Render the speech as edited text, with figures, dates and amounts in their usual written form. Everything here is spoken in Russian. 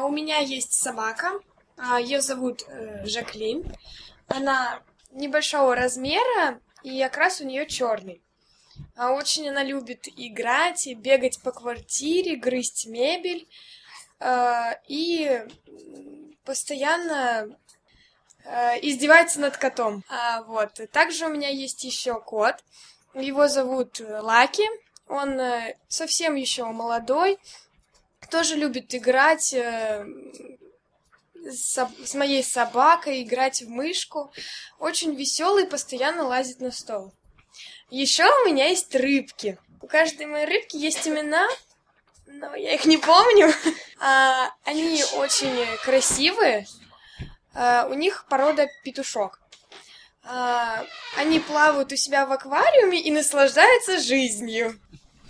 У меня есть собака, ее зовут Жаклин. Она небольшого размера, и окрас у нее черный. Очень она любит играть, бегать по квартире, грызть мебель и постоянно издевается над котом. Вот. Также у меня есть еще кот. Его зовут Лаки. Он совсем еще молодой. Тоже любит играть с моей собакой, играть в мышку. Очень веселый, постоянно лазит на стол. Еще у меня есть рыбки. У каждой моей рыбки есть имена, но я их не помню. Они очень красивые. У них порода петушок. Они плавают у себя в аквариуме и наслаждаются жизнью.